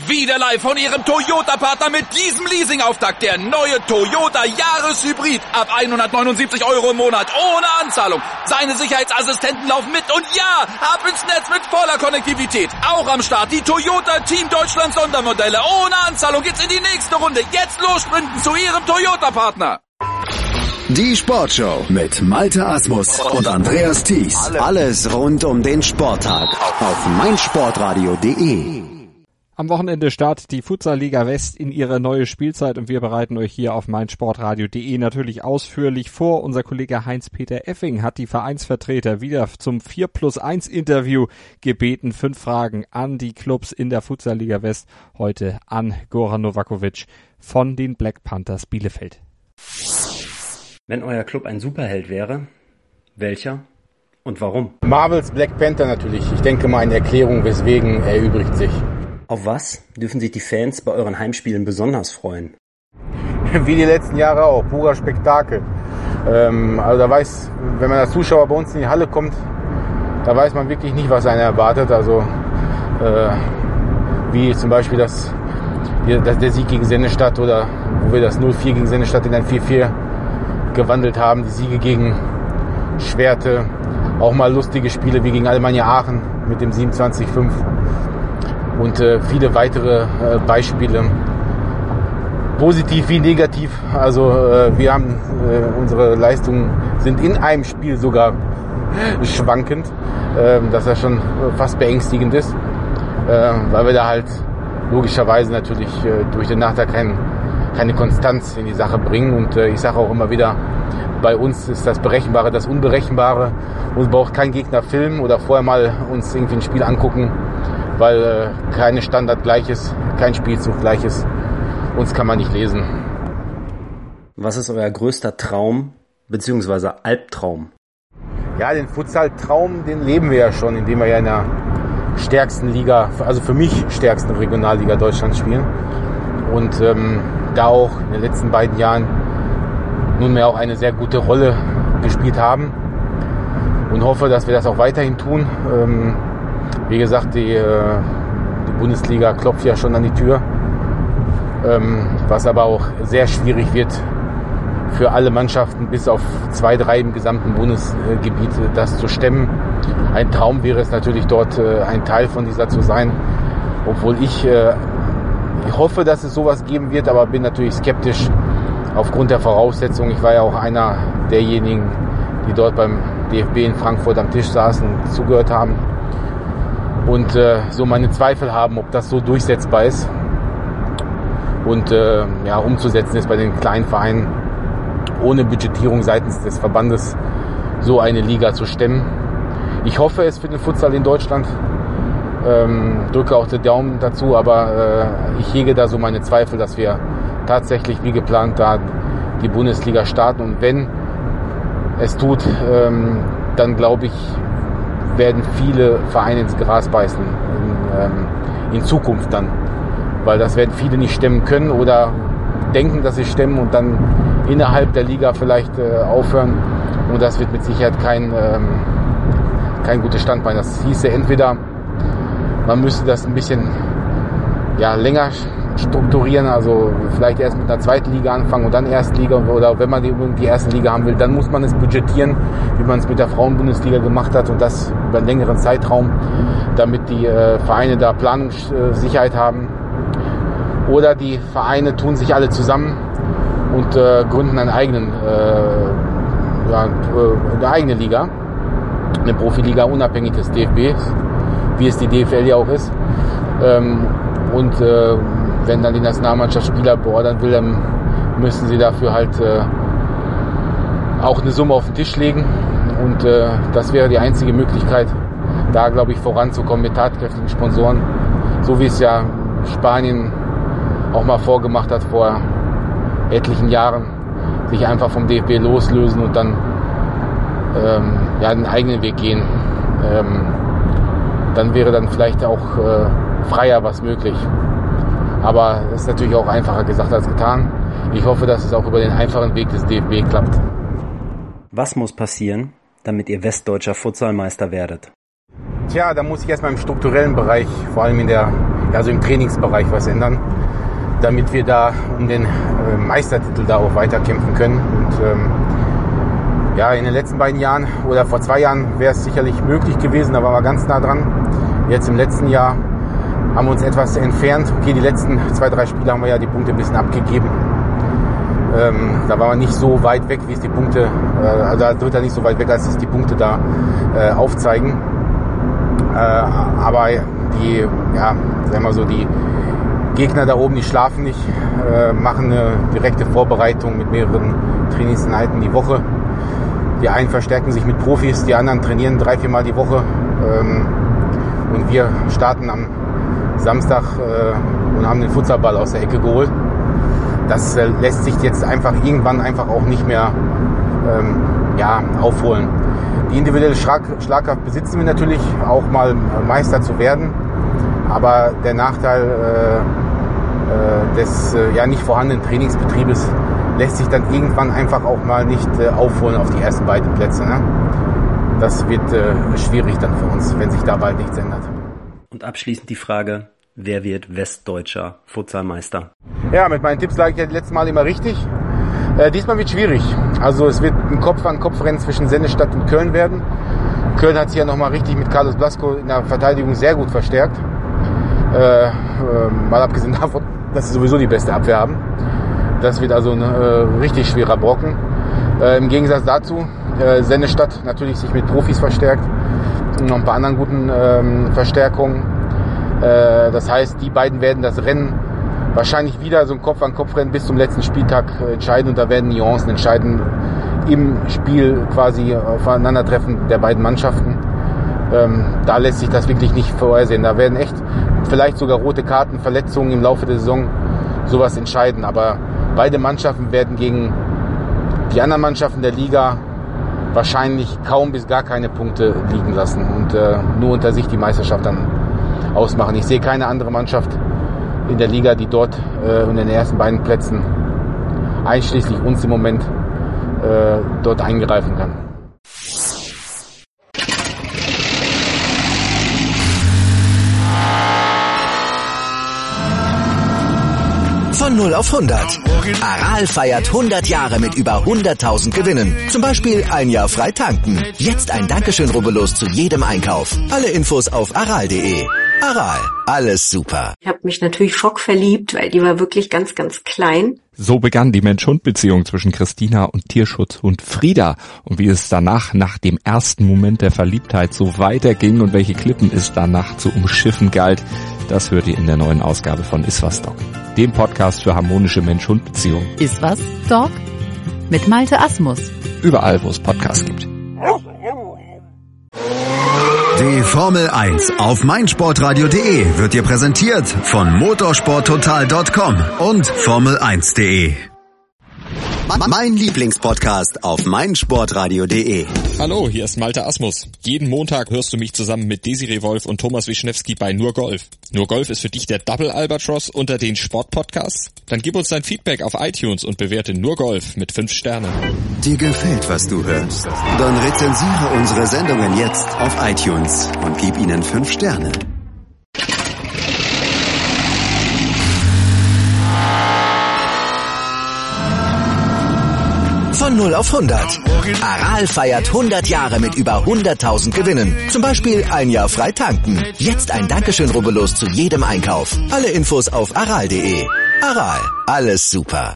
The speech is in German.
Wieder live von Ihrem Toyota-Partner mit diesem Leasing-Auftakt. Der neue Toyota Jahreshybrid. Ab 179 € im Monat. Ohne Anzahlung. Seine Sicherheitsassistenten laufen mit. Und ja, ab ins Netz mit voller Konnektivität. Auch am Start die Toyota Team Deutschland Sondermodelle. Ohne Anzahlung geht's in die nächste Runde. Jetzt los sprinten zu Ihrem Toyota-Partner. Die Sportshow mit Malte Asmus und Andreas Thies. Alles rund um den Sporttag auf meinsportradio.de. Am Wochenende startet die Futsal-Liga West in ihre neue Spielzeit und wir bereiten euch hier auf meinsportradio.de natürlich ausführlich vor. Unser Kollege Heinz-Peter Effing hat die Vereinsvertreter wieder zum 4+1 Interview gebeten. 5 Fragen an die Clubs in der Futsal-Liga West. Heute an Goran Novakovic von den Black Panthers Bielefeld. Wenn euer Club ein Superheld wäre, welcher und warum? Marvels Black Panther natürlich. Ich denke mal, eine Erklärung, weswegen erübrigt sich. Auf was dürfen sich die Fans bei euren Heimspielen besonders freuen? Wie die letzten Jahre auch, purer Spektakel. Also da weiß, wenn man als Zuschauer bei uns in die Halle kommt, da weiß man wirklich nicht, was einen erwartet. Also wie zum Beispiel der Sieg gegen Sennestadt oder wo wir das 0-4 gegen Sennestadt in ein 4-4 gewandelt haben, die Siege gegen Schwerte, auch mal lustige Spiele wie gegen Alemannia Aachen mit dem 27-5 und viele weitere Beispiele, positiv wie negativ. Also wir haben unsere Leistungen sind in einem Spiel sogar schwankend, dass das schon fast beängstigend ist, weil wir da halt logischerweise natürlich durch den Nachteil keine Konstanz in die Sache bringen. Und ich sage auch immer wieder, bei uns ist das Berechenbare das Unberechenbare. Uns braucht kein Gegner filmen oder vorher mal uns irgendwie ein Spiel angucken, weil keine Standard gleich ist, kein Spielzug gleich ist. Uns kann man nicht lesen. Was ist euer größter Traum bzw. Albtraum? Ja, den Futsal-Traum, den leben wir ja schon, indem wir ja in der stärksten Liga, also für mich stärksten Regionalliga Deutschlands spielen. Und da auch in den letzten beiden Jahren nunmehr auch eine sehr gute Rolle gespielt haben und hoffe, dass wir das auch weiterhin tun. Wie gesagt, die Bundesliga klopft ja schon an die Tür, was aber auch sehr schwierig wird für alle Mannschaften, bis auf 2, 3 im gesamten Bundesgebiet das zu stemmen. Ein Traum wäre es natürlich dort, ein Teil von dieser zu sein, obwohl ich hoffe, dass es sowas geben wird, aber bin natürlich skeptisch aufgrund der Voraussetzungen. Ich war ja auch einer derjenigen, die dort beim DFB in Frankfurt am Tisch saßen und zugehört haben und so meine Zweifel haben, ob das so durchsetzbar ist und umzusetzen ist bei den kleinen Vereinen ohne Budgetierung seitens des Verbandes so eine Liga zu stemmen. Ich hoffe es für den Futsal in Deutschland. Drücke auch den Daumen dazu, aber ich hege da so meine Zweifel, dass wir tatsächlich wie geplant da die Bundesliga starten. Und wenn es tut, dann glaube ich, werden viele Vereine ins Gras beißen in Zukunft dann. Weil das werden viele nicht stemmen können oder denken, dass sie stemmen und dann innerhalb der Liga vielleicht aufhören. Und das wird mit Sicherheit kein gutes Standbein. Das hieße entweder, man müsste das ein bisschen länger strukturieren, also vielleicht erst mit einer zweiten Liga anfangen und dann Erstliga, oder wenn man die erste Liga haben will, dann muss man es budgetieren, wie man es mit der Frauenbundesliga gemacht hat und das über einen längeren Zeitraum, damit die Vereine da Planungssicherheit haben. Oder die Vereine tun sich alle zusammen und gründen eine eigene Liga, eine Profiliga unabhängig des DFBs, wie es die DFL ja auch ist. Wenn dann die Nationalmannschaft Spieler beordern will, dann müssen sie dafür halt auch eine Summe auf den Tisch legen. Und das wäre die einzige Möglichkeit, da, glaube ich, voranzukommen mit tatkräftigen Sponsoren. So wie es ja Spanien auch mal vorgemacht hat vor etlichen Jahren, sich einfach vom DFB loslösen und dann den eigenen Weg gehen. Dann wäre dann vielleicht auch freier was möglich. Aber es ist natürlich auch einfacher gesagt als getan. Ich hoffe, dass es auch über den einfachen Weg des DFB klappt. Was muss passieren, damit ihr westdeutscher Futsalmeister werdet? Tja, da muss ich erstmal im strukturellen Bereich, vor allem in der also im Trainingsbereich was ändern, damit wir da um den Meistertitel da auch weiterkämpfen können. Und in den letzten beiden Jahren oder vor 2 Jahren wäre es sicherlich möglich gewesen, da waren wir ganz nah dran. Jetzt im letzten Jahr haben wir uns etwas entfernt. Okay, die letzten 2-3 Spiele haben wir ja die Punkte ein bisschen abgegeben. Da waren wir nicht so weit weg, wie es die Punkte, da wird er nicht so weit weg, als es die Punkte da aufzeigen. Aber die Gegner da oben, die schlafen nicht, machen eine direkte Vorbereitung mit mehreren Trainingseinheiten die Woche. Die einen verstärken sich mit Profis, die anderen trainieren 3-4 Mal die Woche. Und wir starten am Samstag und haben den Futsalball aus der Ecke geholt. Das lässt sich jetzt irgendwann auch nicht mehr aufholen. Die individuelle Schlagkraft besitzen wir natürlich, auch mal Meister zu werden. Aber der Nachteil des nicht vorhandenen Trainingsbetriebes lässt sich dann irgendwann auch mal nicht aufholen auf die ersten beiden Plätze. Ne? Das wird schwierig dann für uns, wenn sich da bald nichts ändert. Und abschließend die Frage, wer wird westdeutscher Futsalmeister? Ja, mit meinen Tipps lag ich ja letztes Mal immer richtig. Diesmal wird es schwierig. Also es wird ein Kopf-an-Kopf-Rennen zwischen Sennestadt und Köln werden. Köln hat sich ja nochmal richtig mit Carlos Blasco in der Verteidigung sehr gut verstärkt. Mal abgesehen davon, dass sie sowieso die beste Abwehr haben. Das wird also ein richtig schwerer Brocken. Im Gegensatz dazu, Sennestadt natürlich sich mit Profis verstärkt und noch ein paar anderen guten Verstärkungen. Das heißt, die beiden werden das Rennen wahrscheinlich wieder so ein Kopf-an-Kopf-Rennen bis zum letzten Spieltag entscheiden und da werden Nuancen entscheiden im Spiel quasi aufeinandertreffen der beiden Mannschaften. Da lässt sich das wirklich nicht vorhersehen. Da werden echt vielleicht sogar rote Karten, Verletzungen im Laufe der Saison sowas entscheiden. Aber beide Mannschaften werden gegen die anderen Mannschaften der Liga wahrscheinlich kaum bis gar keine Punkte liegen lassen und nur unter sich die Meisterschaft dann ausmachen. Ich sehe keine andere Mannschaft in der Liga, die dort in den ersten beiden Plätzen einschließlich uns im Moment dort eingreifen kann. Von 0 auf 100. Aral feiert 100 Jahre mit über 100.000 Gewinnen. Zum Beispiel 1 Jahr frei tanken. Jetzt ein Dankeschön, rubbellos zu jedem Einkauf. Alle Infos auf aral.de. Aral, alles super. Ich habe mich natürlich schockverliebt, weil die war wirklich ganz, ganz klein. So begann die Mensch-Hund-Beziehung zwischen Christina und Tierschutzhund Frieda. Und wie es danach, nach dem ersten Moment der Verliebtheit, so weiterging und welche Klippen es danach zu umschiffen galt, das hört ihr in der neuen Ausgabe von Iswas Dog, dem Podcast für harmonische Mensch-Hund-Beziehungen. Iswas Dog mit Malte Asmus. Überall, wo es Podcasts gibt. Die Formel 1 auf meinsportradio.de wird dir präsentiert von motorsporttotal.com und formel1.de. Mein Lieblingspodcast auf meinsportradio.de. Hallo, hier ist Malte Asmus. Jeden Montag hörst du mich zusammen mit Desiree Wolf und Thomas Wischnewski bei Nur Golf. Nur Golf ist für dich der Double Albatross unter den Sportpodcasts? Dann gib uns dein Feedback auf iTunes und bewerte Nur Golf mit 5 Sternen. Dir gefällt, was du hörst? Dann rezensiere unsere Sendungen jetzt auf iTunes und gib ihnen 5 Sterne. Von 0 auf 100. Aral feiert 100 Jahre mit über 100.000 Gewinnen. Zum Beispiel 1 Jahr frei tanken. Jetzt ein Dankeschön, rubbellos zu jedem Einkauf. Alle Infos auf aral.de. Aral, alles super.